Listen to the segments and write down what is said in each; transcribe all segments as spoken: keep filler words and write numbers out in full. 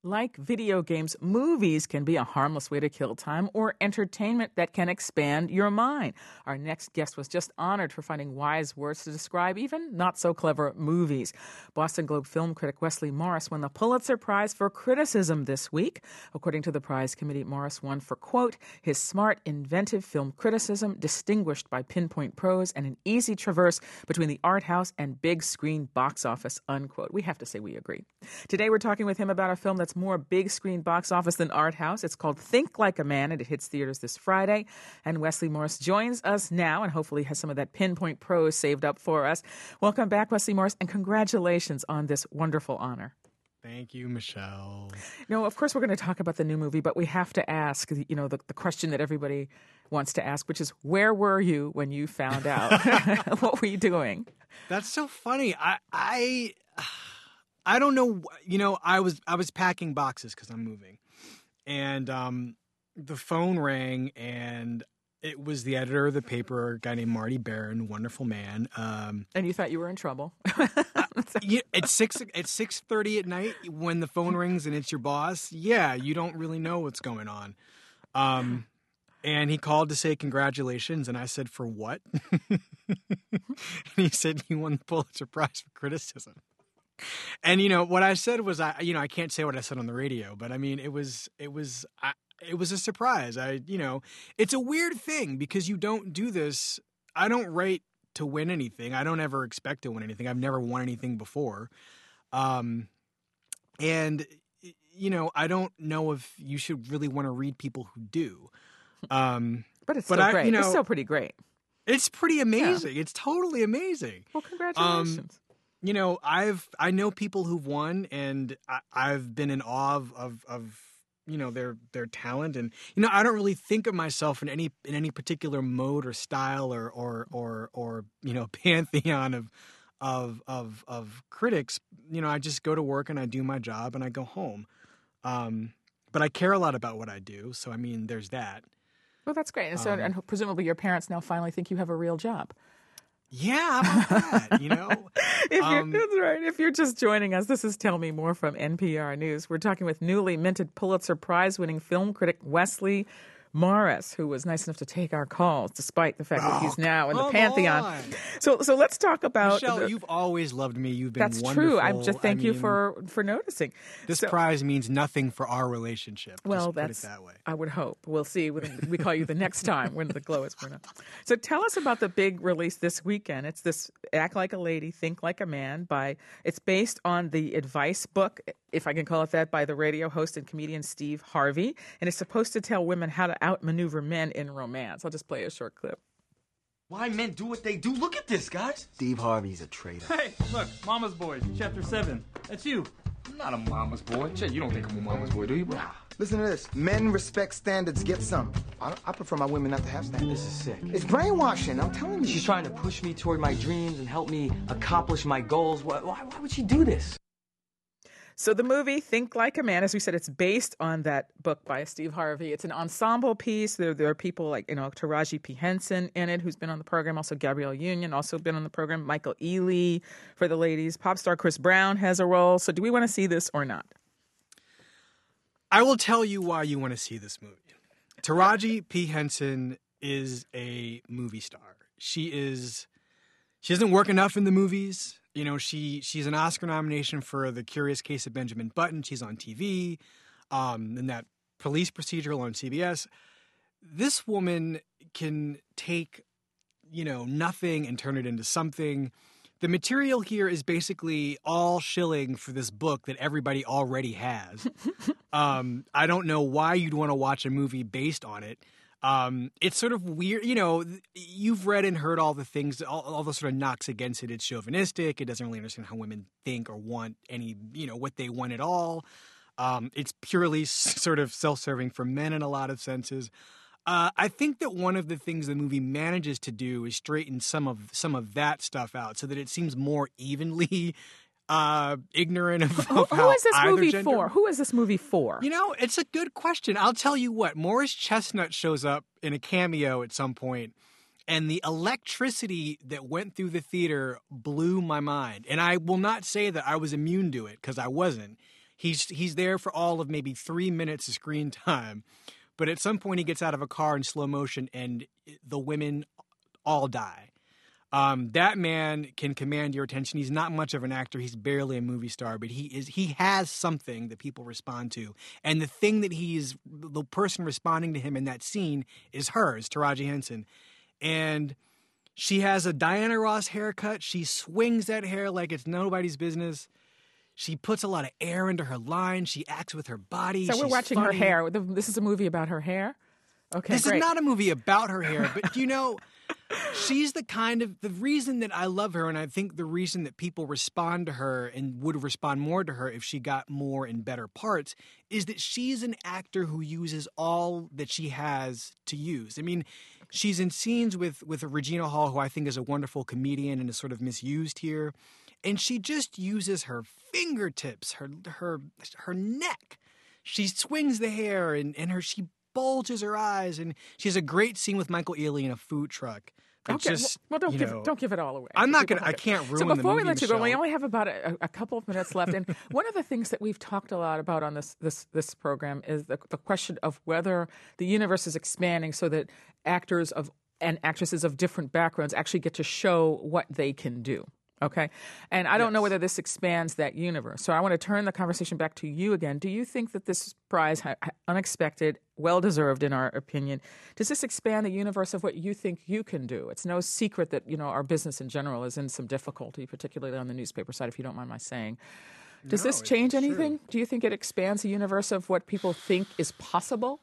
Like video games, movies can be a harmless way to kill time or entertainment that can expand your mind. Our next guest was just honored for finding wise words to describe even not-so-clever movies. Boston Globe film critic Wesley Morris won the Pulitzer Prize for Criticism this week. According to the prize committee, Morris won for, quote, his smart, inventive film criticism distinguished by pinpoint prose and an easy traverse between the art house and big screen box office, unquote. We have to say we agree. Today we're talking with him about a film that's more big screen box office than art house. It's called Think Like a Man, and it hits theaters this Friday. And Wesley Morris joins us now and hopefully has some of that pinpoint prose saved up for us. Welcome back, Wesley Morris, and congratulations on this wonderful honor. Thank you, Michelle. No, of course we're going to talk about the new movie, but we have to ask, you know, the, the question that everybody wants to ask, which is, where were you when you found out? What were you doing? That's so funny. I, I, I don't know. You know, I was I was packing boxes because I'm moving, and um, the phone rang, and it was the editor of the paper, a guy named Marty Barron, wonderful man. Um, and you thought you were in trouble. Yeah, at six at six thirty at night when the phone rings and it's your boss, yeah, you don't really know what's going on. Um, and he called to say congratulations, and I said, for what? And he said, you won the Pulitzer Prize for Criticism. And you know what I said was, I you know I can't say what I said on the radio, but I mean it was it was I, it was a surprise. I you know it's a weird thing because you don't do this. I don't write to win anything. I don't ever expect to win anything. I've never won anything before. Um, and, you know, I don't know if you should really want to read people who do. Um, but it's but still I, great. You know, it's still pretty great. It's pretty amazing. Yeah. It's totally amazing. Well, congratulations. Um, you know, I've, I know people who've won, and I, I've been in awe of, of, of you know, their their talent. And, you know, I don't really think of myself in any in any particular mode or style or or or, or you know, pantheon of, of of of critics. You know, I just go to work and I do my job and I go home. Um, but I care a lot about what I do. So, I mean, there's that. Well, that's great. And so, um, and presumably your parents now finally think you have a real job. Yeah, how about that, you know? if um, you're, that's right. If you're just joining us, this is Tell Me More from N P R News. We're talking with newly minted Pulitzer Prize-winning film critic Wesley Morris, who was nice enough to take our calls, despite the fact oh, that he's now in the pantheon. On. So, so let's talk about Michelle. The, you've always loved me. You've been that's wonderful. true. I just thank I you mean, for for noticing. This so, prize means nothing for our relationship. Well, just that's put it that way. I would hope. We'll see. We call you the next time when the glow is burned up. So, tell us about the big release this weekend. It's this "Act Like a Lady, Think Like a Man" by. It's based on the advice book, if I can call it that, by the radio host and comedian Steve Harvey, and it's supposed to tell women how to outmaneuver men in romance. I'll just play a short clip. Why men do what they do? Look at this, guys. Steve Harvey's a traitor. Hey, look, Mama's Boys, chapter seven. That's you. I'm not a mama's boy. Chet, you don't think I'm a mama's boy, do you, bro? Listen to this. Men respect standards, get some. I, I prefer my women not to have standards. This is sick. It's brainwashing, I'm telling you. She's trying to push me toward my dreams and help me accomplish my goals. Why, why, why would she do this? So the movie, Think Like a Man, as we said, it's based on that book by Steve Harvey. It's an ensemble piece. There, there are people like, you know, Taraji P. Henson in it, who's been on the program. Also, Gabrielle Union, also been on the program. Michael Ealy for the ladies. Pop star Chris Brown has a role. So do we want to see this or not? I will tell you why you want to see this movie. Taraji P. Henson is a movie star. She is, she doesn't work enough in the movies. You know, she she's an Oscar nomination for The Curious Case of Benjamin Button. She's on T V, um, in that police procedural on C B S. This woman can take, you know, nothing and turn it into something. The material here is basically all shilling for this book that everybody already has. um, I don't know why you'd want to watch a movie based on it. Um, it's sort of weird, you know, you've read and heard all the things, all, all the sort of knocks against it. It's chauvinistic. It doesn't really understand how women think or want any, you know, what they want at all. Um, it's purely sort of self-serving for men in a lot of senses. Uh, I think that one of the things the movie manages to do is straighten some of some of that stuff out so that it seems more evenly uh, ignorant of, of who, how who is this either movie gender... for? Who is this movie for? You know, it's a good question. I'll tell you what. Morris Chestnut shows up in a cameo at some point, and the electricity that went through the theater blew my mind. And I will not say that I was immune to it, because I wasn't. He's he's there for all of maybe three minutes of screen time, but at some point he gets out of a car in slow motion and the women all die. Um, that man can command your attention. He's not much of an actor. He's barely a movie star, but he is. He has something that people respond to, and the thing that he's the person responding to him in that scene is her, is Taraji Henson, and she has a Diana Ross haircut. She swings that hair like it's nobody's business. She puts a lot of air into her lines. She acts with her body. So She's we're watching funny. her hair. This is a movie about her hair? Okay, This great. is not a movie about her hair, but you know, she's the kind of, the reason that I love her, and I think the reason that people respond to her and would respond more to her if she got more and better parts, is that she's an actor who uses all that she has to use. I mean, she's in scenes with, with Regina Hall, who I think is a wonderful comedian and is sort of misused here. And she just uses her fingertips, her her her neck. She swings the hair and, and her she bulges her eyes, and she has a great scene with Michael Ealy in a food truck. that Okay, just, well, don't you give know, it, don't give it all away. I'm not People gonna. I have it. can't ruin So the before movie, we let you go, we Michelle. only have about a, a couple of minutes left, and one of the things that we've talked a lot about on this this this program is the, the question of whether the universe is expanding so that actors of and actresses of different backgrounds actually get to show what they can do. Okay. And I don't know Yes. whether this expands that universe. So I want to turn the conversation back to you again. Do you think that this prize, ha- unexpected, well-deserved in our opinion, does this expand the universe of what you think you can do? It's no secret that, you know, our business in general is in some difficulty, particularly on the newspaper side, if you don't mind my saying. Does No, this it's change true. anything? Do you think it expands the universe of what people think is possible?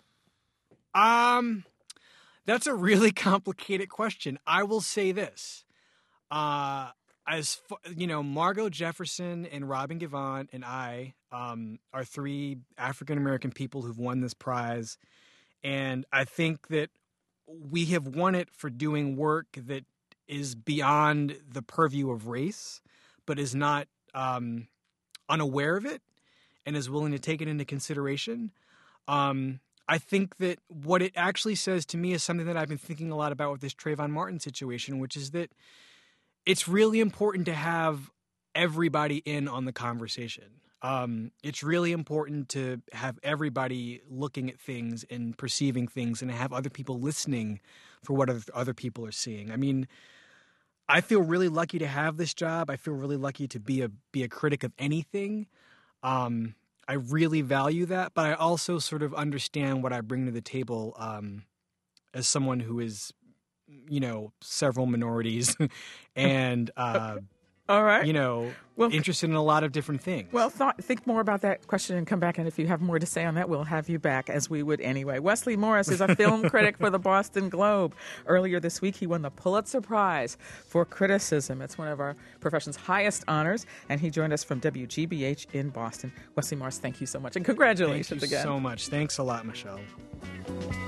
Um, that's a really complicated question. I will say this. Uh, as fu- you know, Margot Jefferson and Robin Givhan and I um, are three African American people who've won this prize, and I think that we have won it for doing work that is beyond the purview of race, but is not um, unaware of it and is willing to take it into consideration. Um, I think that what it actually says to me is something that I've been thinking a lot about with this Trayvon Martin situation, which is that it's really important to have everybody in on the conversation. Um, it's really important to have everybody looking at things and perceiving things and have other people listening for what other, other people are seeing. I mean, I feel really lucky to have this job. I feel really lucky to be a be a critic of anything. Um, I really value that, but I also sort of understand what I bring to the table um, as someone who is, you know, several minorities and, uh, All right. you know, Well- interested in a lot of different things. Well, thought, think more about that question and come back. And if you have more to say on that, we'll have you back, as we would anyway. Wesley Morris is a film critic for the Boston Globe. Earlier this week, he won the Pulitzer Prize for criticism. It's one of our profession's highest honors, and he joined us from W G B H in Boston. Wesley Morris, thank you so much, and congratulations Thank you again. so much. Thanks a lot, Michelle.